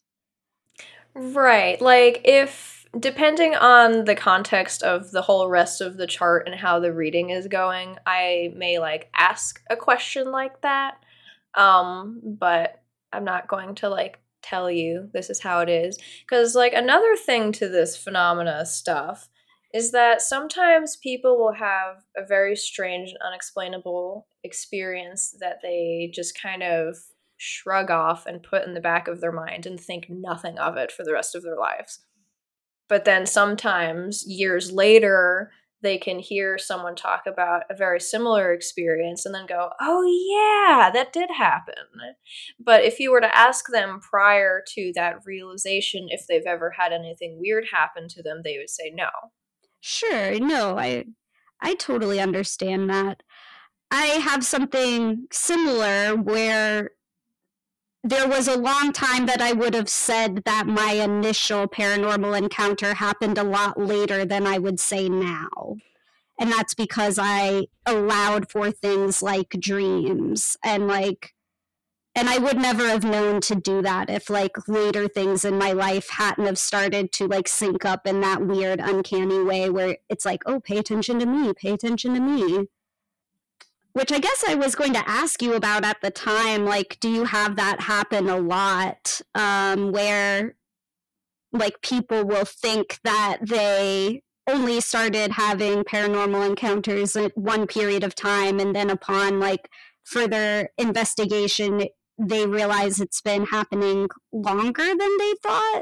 Speaker 2: Right. Like if depending on the context of the whole rest of the chart and how the reading is going, I may like ask a question like that. Um, but I'm not going to like tell you this is how it is, cuz like another thing to this phenomena stuff is that sometimes people will have a very strange and unexplainable experience that they just kind of shrug off and put in the back of their mind and think nothing of it for the rest of their lives. But then sometimes years later, they can hear someone talk about a very similar experience and then go, oh, yeah, that did happen. But if you were to ask them prior to that realization if they've ever had anything weird happen to them, they would say no.
Speaker 1: Sure, no, I I totally understand that. I have something similar where there was a long time that I would have said that my initial paranormal encounter happened a lot later than I would say now. And that's because I allowed for things like dreams and like, and I would never have known to do that if like later things in my life hadn't have started to like sync up in that weird uncanny way where it's like, oh, pay attention to me, pay attention to me. Which I guess I was going to ask you about at the time. Like, do you have that happen a lot um, where, like, people will think that they only started having paranormal encounters at one period of time, and then upon, like, further investigation, they realize it's been happening longer than they thought?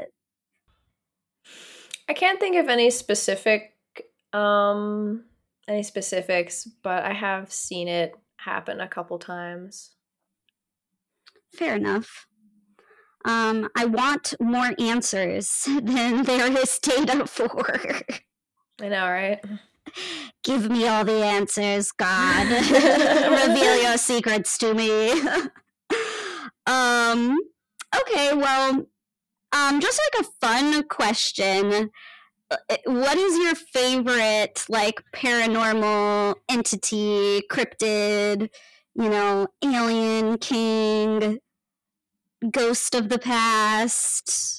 Speaker 2: I can't think of any specific um any specifics, but I have seen it happen a couple times.
Speaker 1: Fair enough. Um, I want more answers than there is data for.
Speaker 2: I know, right?
Speaker 1: Give me all the answers, God. Reveal your secrets to me. um, okay, well, um, just like a fun question. What is your favorite, like, paranormal entity, cryptid, you know, alien, king, ghost of the past?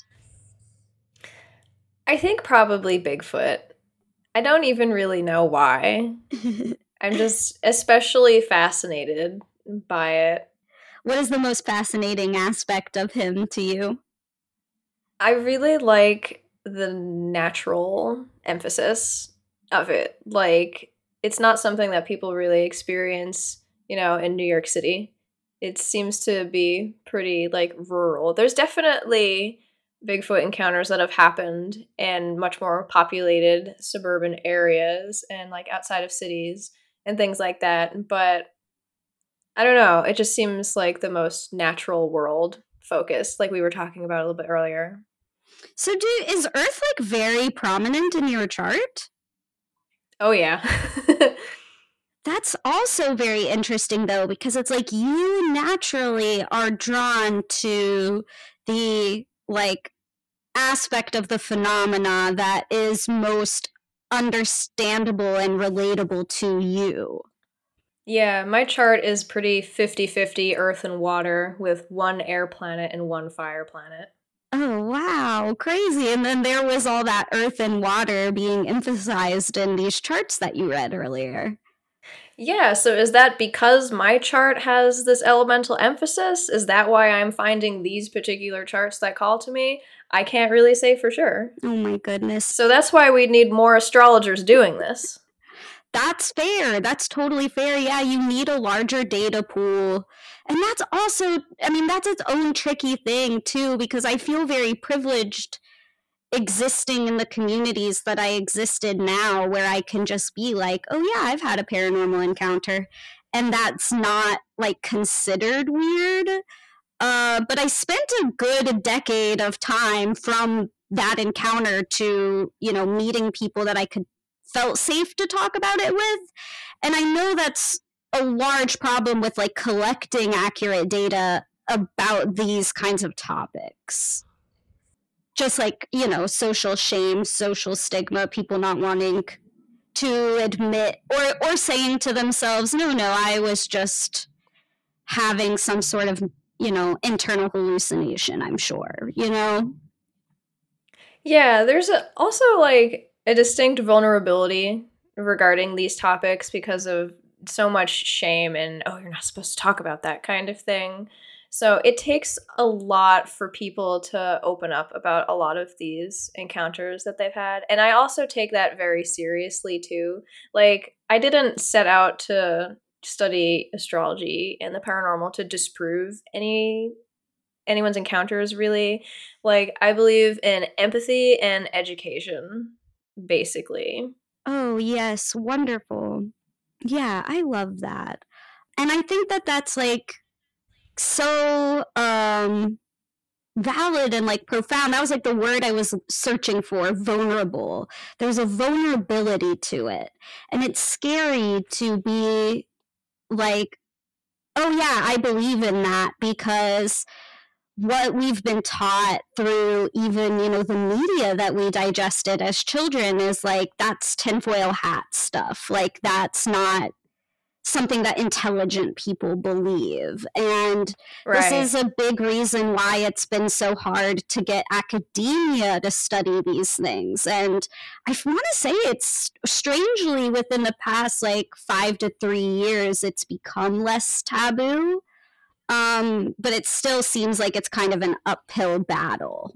Speaker 2: I think probably Bigfoot. I don't even really know why. I'm just especially fascinated by it.
Speaker 1: What is the most fascinating aspect of him to you?
Speaker 2: I really like the natural emphasis of it. Like, it's not something that people really experience, you know, in New York City. It seems to be pretty, like, rural. There's definitely Bigfoot encounters that have happened in much more populated suburban areas and, like, outside of cities and things like that. But I don't know. It just seems like the most natural world focused, like we were talking about a little bit earlier.
Speaker 1: So do is Earth, like, very prominent in your chart?
Speaker 2: Oh, yeah.
Speaker 1: That's also very interesting, though, because it's like you naturally are drawn to the, like, aspect of the phenomena that is most understandable and relatable to you.
Speaker 2: Yeah, my chart is pretty fifty-fifty Earth and water with one air planet and one fire planet.
Speaker 1: Oh, wow, crazy. And then there was all that earth and water being emphasized in these charts that you read earlier.
Speaker 2: Yeah, so is that because my chart has this elemental emphasis? Is that why I'm finding these particular charts that call to me? I can't really say for sure.
Speaker 1: Oh my goodness.
Speaker 2: So that's why we need more astrologers doing this.
Speaker 1: That's fair. That's totally fair. Yeah, you need a larger data pool. And that's also, I mean, that's its own tricky thing, too, because I feel very privileged existing in the communities that I existed now, where I can just be like, oh, yeah, I've had a paranormal encounter. And that's not, like, considered weird. Uh, but I spent a good decade of time from that encounter to, you know, meeting people that I could felt safe to talk about it with. And I know that's a large problem with, like, collecting accurate data about these kinds of topics. Just like, you know, social shame, social stigma, people not wanting to admit or, or saying to themselves, no, no, I was just having some sort of, you know, internal hallucination, I'm sure, you know?
Speaker 2: Yeah, there's a, also, like, a distinct vulnerability regarding these topics because of so much shame and, oh, you're not supposed to talk about that kind of thing. So it takes a lot for people to open up about a lot of these encounters that they've had. And I also take that very seriously, too. Like, I didn't set out to study astrology and the paranormal to disprove any anyone's encounters, really. Like, I believe in empathy and education, basically.
Speaker 1: Oh, yes. Wonderful. Yeah, I love that. And I think that that's, like, so um, valid and, like, profound. That was, like, the word I was searching for, vulnerable. There's a vulnerability to it. And it's scary to be like, oh, yeah, I believe in that, because what we've been taught through even, you know, the media that we digested as children is like, that's tinfoil hat stuff. Like, that's not something that intelligent people believe. And right. This is a big reason why it's been so hard to get academia to study these things. And I want to say it's strangely within the past like five to three years, it's become less taboo. Um, but it still seems like it's kind of an uphill battle.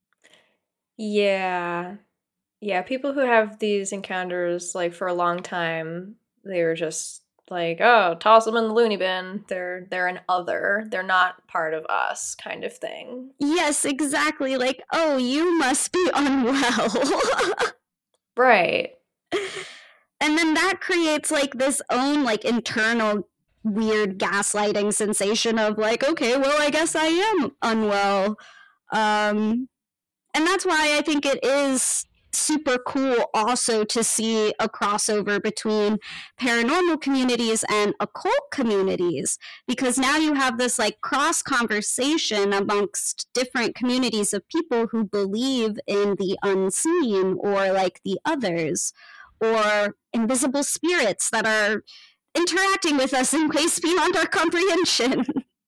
Speaker 2: Yeah. Yeah, people who have these encounters, like, for a long time, they were just like, oh, toss them in the loony bin. They're they're an other. They're not part of us, kind of thing.
Speaker 1: Yes, exactly. Like, oh, you must be unwell.
Speaker 2: Right.
Speaker 1: And then that creates, like, this own, like, internal weird gaslighting sensation of like, okay, well, I guess I am unwell. Um, and that's why I think it is super cool also to see a crossover between paranormal communities and occult communities, because now you have this like cross conversation amongst different communities of people who believe in the unseen or like the others or invisible spirits that are interacting with us in ways beyond our comprehension.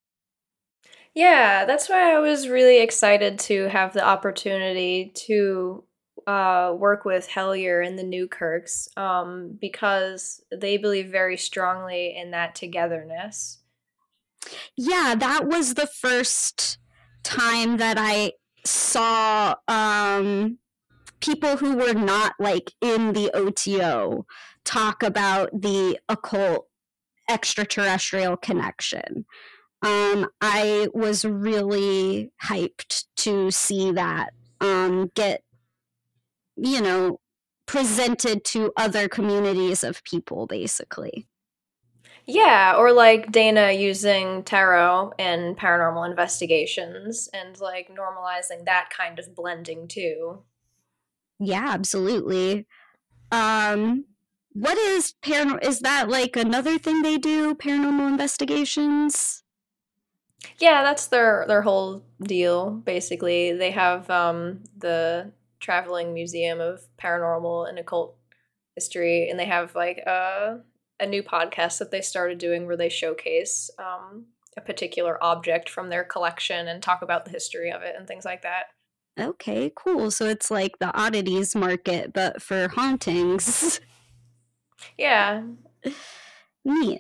Speaker 2: Yeah, that's why I was really excited to have the opportunity to uh, work with Hellier and the Newkirks, um, because they believe very strongly in that togetherness.
Speaker 1: Yeah, that was the first time that I saw um, people who were not like in the O T O talk about the occult extraterrestrial connection. Um, I was really hyped to see that um, get, you know, presented to other communities of people, basically.
Speaker 2: Yeah, or like Dana using tarot in paranormal investigations and like normalizing that kind of blending too.
Speaker 1: Yeah, absolutely. Um, what is paranormal? Is that like another thing they do? Paranormal investigations?
Speaker 2: Yeah, that's their their whole deal basically. They have um the traveling museum of paranormal and occult history, and they have like a a new podcast that they started doing where they showcase um a particular object from their collection and talk about the history of it and things like that.
Speaker 1: Okay, cool. So it's like the oddities market, but for hauntings.
Speaker 2: Yeah.
Speaker 1: Neat.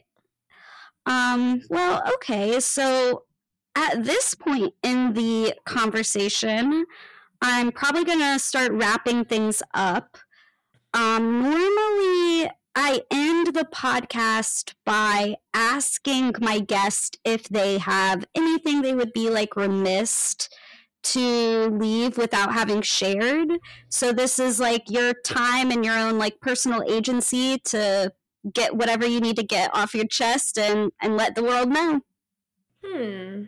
Speaker 1: Um, well, okay, so at this point in the conversation, I'm probably gonna start wrapping things up. Um, normally, I end the podcast by asking my guest if they have anything they would be like remiss to leave without having shared. So this is like your time and your own like personal agency to get whatever you need to get off your chest and and let the world know.
Speaker 2: Hmm.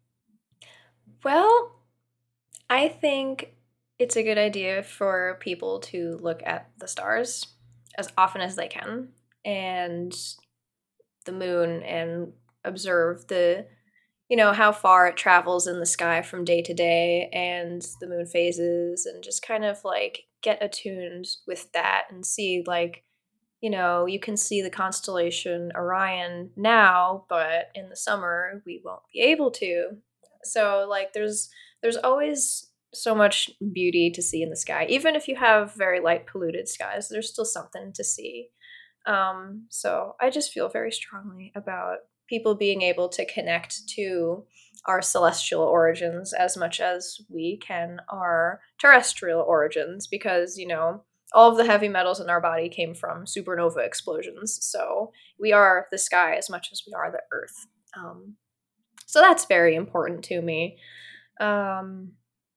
Speaker 2: Well, I think it's a good idea for people to look at the stars as often as they can and the moon and observe the, you know, how far it travels in the sky from day to day and the moon phases, and just kind of like get attuned with that and see like, you know, you can see the constellation Orion now, but in the summer we won't be able to. So like there's there's always so much beauty to see in the sky. Even if you have very light polluted skies, there's still something to see. Um, so I just feel very strongly about people being able to connect to our celestial origins as much as we can our terrestrial origins, because, you know, all of the heavy metals in our body came from supernova explosions. So we are the sky as much as we are the earth. Um, so that's very important to me. Um,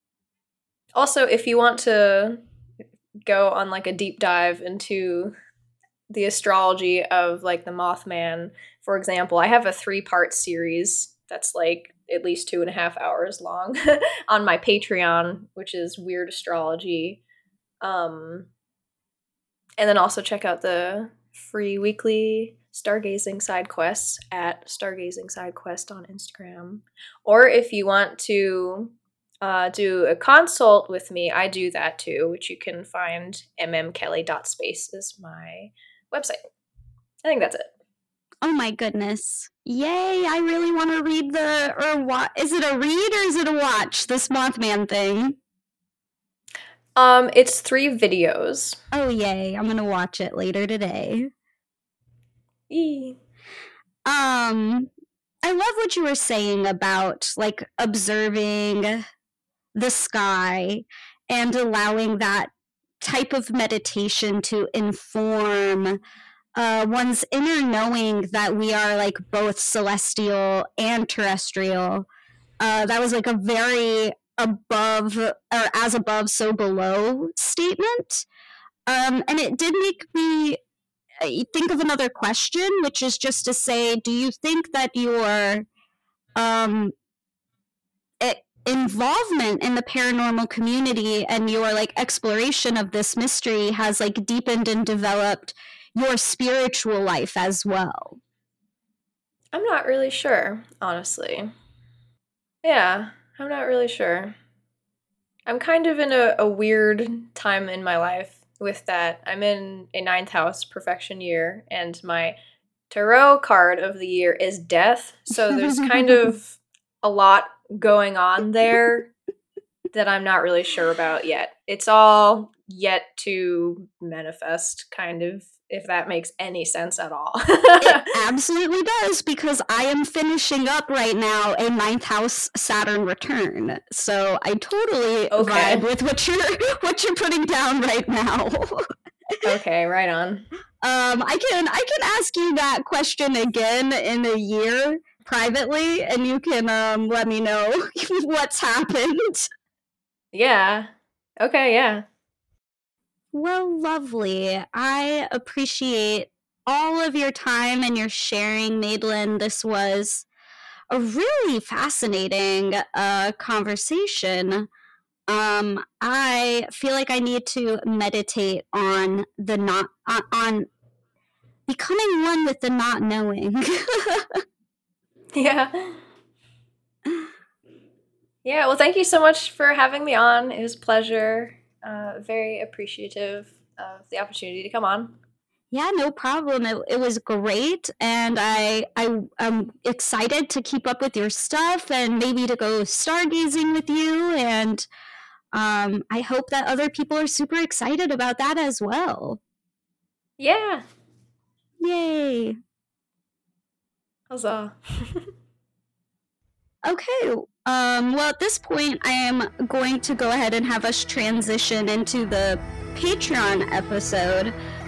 Speaker 2: also, if you want to go on like a deep dive into the astrology of like the Mothman, for example, I have a three part series that's like at least two and a half hours long on my Patreon, which is Weird Astrology. Um, and then also check out the free weekly stargazing side quests at stargazing side quest on Instagram. Or if you want to uh, do a consult with me, I do that too, which you can find m m kelly dot space is my website. I think that's it.
Speaker 1: Oh my goodness. Yay, I really want to read the, or what, is it a read or is it a watch, this Mothman thing?
Speaker 2: Um, it's three videos.
Speaker 1: Oh yay, I'm gonna watch it later today.
Speaker 2: Eee.
Speaker 1: Um, I love what you were saying about, like, observing the sky and allowing that type of meditation to inform uh, one's inner knowing that we are like both celestial and terrestrial. Uh, that was like a very above or as above, so below statement. Um, and it did make me think of another question, which is just to say, do you think that your um, involvement in the paranormal community and your like exploration of this mystery has like deepened and developed your spiritual life as well?
Speaker 2: I'm not really sure, honestly. Yeah, I'm not really sure. I'm kind of in a, a weird time in my life with that. I'm in a ninth house perfection year, and my tarot card of the year is death. So there's kind of a lot going on there that I'm not really sure about yet. It's all yet to manifest, kind of, if that makes any sense at all.
Speaker 1: It absolutely does, because I am finishing up right now a ninth house Saturn return. So I totally
Speaker 2: Okay.
Speaker 1: vibe with what you're what you're putting down right now.
Speaker 2: Okay, right on.
Speaker 1: Um, I can I can ask you that question again in a year privately, and you can um let me know what's happened.
Speaker 2: Yeah. Okay, yeah.
Speaker 1: Well, lovely. I appreciate all of your time and your sharing, Madeline. This was a really fascinating uh, conversation. Um, I feel like I need to meditate on the not on, on becoming one with the not knowing.
Speaker 2: Yeah. Yeah, well, thank you so much for having me on. It was a pleasure. Uh, very appreciative of the opportunity to come on.
Speaker 1: Yeah, no problem. It, it was great, and I I am excited to keep up with your stuff and maybe to go stargazing with you. And um, I hope that other people are super excited about that as well.
Speaker 2: Yeah.
Speaker 1: Yay!
Speaker 2: Huzzah.
Speaker 1: Okay. Um, well, at this point, I am going to go ahead and have us transition into the Patreon episode.